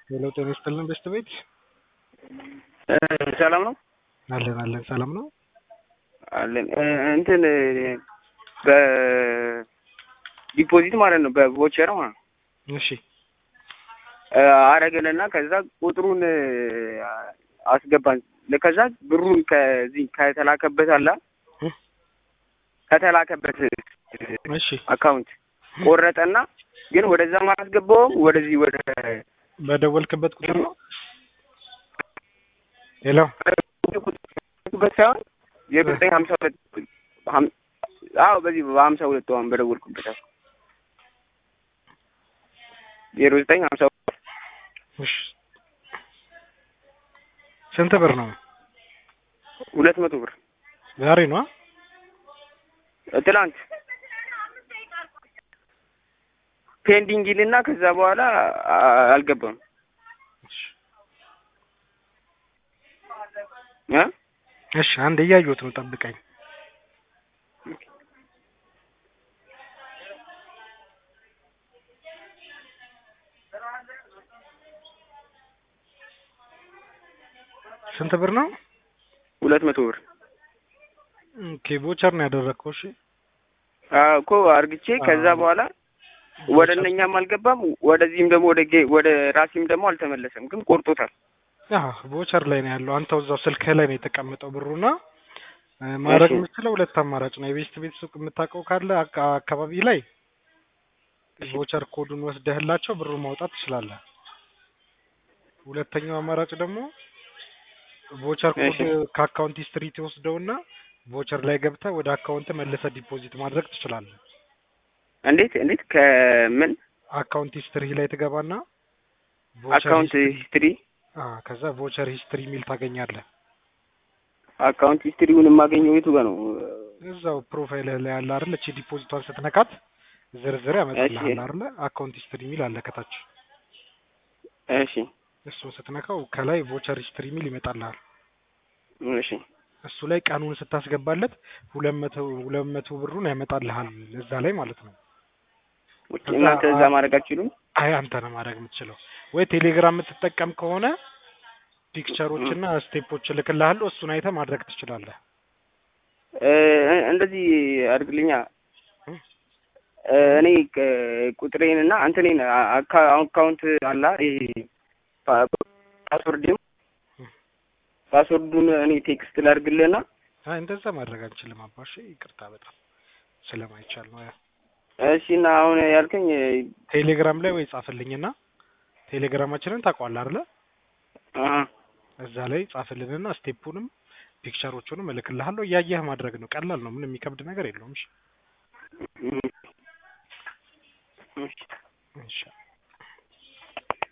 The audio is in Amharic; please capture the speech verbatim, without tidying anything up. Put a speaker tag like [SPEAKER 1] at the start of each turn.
[SPEAKER 1] ሄሎ ጤና ይስጥልን በስተ ቤት
[SPEAKER 2] ሰላም ነው
[SPEAKER 1] አለን አለን ሰላም ነው
[SPEAKER 2] አለን እንትን በዲፖዚት ማለት ነው በቮቸር ማለት ነው።
[SPEAKER 1] እሺ
[SPEAKER 2] አረገለና ከዛ ቁጥሩን አስገባን ለከዛ ብሩን ከዚህ ከተላከበት አለ ከተላከበት
[SPEAKER 1] እሺ
[SPEAKER 2] አካውንት ቆረጠና ግን ወደዛ ማስገባው ወደዚህ ወደ
[SPEAKER 1] በደወልክበት ቁጥር ነው። ሄሎ
[SPEAKER 2] በሳይሆን የዘጠኝ ሀምሳ ሁለት አዎ በዚህ በሀምሳ ሁለት አሁን በደወልኩበት ዜሮ ዘጠኝ ሀምሳ ሁለት
[SPEAKER 1] እሺ ስንት ብር ነው?
[SPEAKER 2] ሁለት መቶ ብር
[SPEAKER 1] ዛሬ ነው
[SPEAKER 2] ትላንት ፔንዲንግ ይልና ከዛ በኋላ አልገባም። እ
[SPEAKER 1] እሺ አንዴ እያየሁት ነው ጠብቀኝ። ስንት ብር ነው?
[SPEAKER 2] ሁለት መቶ ብር
[SPEAKER 1] ኦኬ ቮቸር ነው ያደረከው? እሺ
[SPEAKER 2] አዎ እኮ አርግቼ ከዛ በኋላ ወደ እነኛም አልገባም ወደዚህም ደግሞ ወደ ወደ ራሲም ደግሞ አልተመለሰም ግን ቆርጦታል።
[SPEAKER 1] አዎ ቮቸር ላይ ነው ያለው። አንተው እዛው ስልክህ ላይ ነው የተቀመጠው ብሩና ማድረግ የምትችለው ሁለት አማራጭ ነው። የቤስት ቤት ሱቅ የምታውቀው ካለ አካባቢ ላይ ቮቸር ኮዱን ወስደህላቸው ብሩን ማውጣት ትችላለህ። ሁለተኛው አማራጭ ደግሞ ቮቸር ኮድ ከአካውንት ሂስትሪ ትወስደውና ቮቸር ላይ ገብተህ ወደ አካውንት መልሰህ ዲፖዚት ማድረግ ትችላለህ።
[SPEAKER 2] እንዴት እንዴት ከምን
[SPEAKER 1] አካውንት ሂስትሪ ላይ ትገባና
[SPEAKER 2] አካውንት ሂስትሪ
[SPEAKER 1] አዎ ከዛ ቮቸር ሂስትሪ ሚል ታገኛለህ።
[SPEAKER 2] አካውንት ሂስትሪውን የማገኘው የቱ ጋር ነው?
[SPEAKER 1] እዛው ፕሮፋይል ላይ ያለ አይደል? እቺ ዲፖዚቷን ስትነካት ዝርዝር ያመጣልሃል አይደል? አካውንት ሂስትሪ ሚል አለ ከታች።
[SPEAKER 2] እሺ
[SPEAKER 1] እሱን ስትነካው ከላይ ቮቸር ሂስትሪ ሚል ይመጣልሃል።
[SPEAKER 2] እሺ
[SPEAKER 1] እሱ ላይ ቀኑን ስታስገባለት ሁለት መቶ ሁለት መቶ ብሩን ያመጣልሃል እዛ ላይ ማለት ነው።
[SPEAKER 2] እናንተ እዛ ማድረግ አትችሉም?
[SPEAKER 1] አይ አንተ ነው ማድረግ የምትችለው። ወይ ቴሌግራም የምትጠቀም ከሆነ ፒክቸሮችና ስቴፖች ልክልሃለሁ እሱን አይተህ ማድረግ ትችላለህ።
[SPEAKER 2] እንደዚህ አድርግልኛ እኔ ቁጥሬንና አንተኔን አካውንት አላ ይሄ ፓስወርድም ፓስወርዱን እኔ ቴክስት ላድርግልህና
[SPEAKER 1] አይ እንደዛ ማድረግ አንችልም አባሽ ይቅርታ በጣም ስለማይቻል ነው።
[SPEAKER 2] እሺ እና አሁን ያልከኝ
[SPEAKER 1] ቴሌግራም ላይ ወይ ጻፍልኝና ቴሌግራማችንን ታውቀዋለህ አይደል?
[SPEAKER 2] አሃ
[SPEAKER 1] እዛ ላይ ጻፍልንና ስቴፑንም ፒክቸሮቹንም እልክልሃለሁ እያየህ ማድረግ ነው። ቀላል ነው። ምንም የሚከብድ ነገር የለውም። እሺ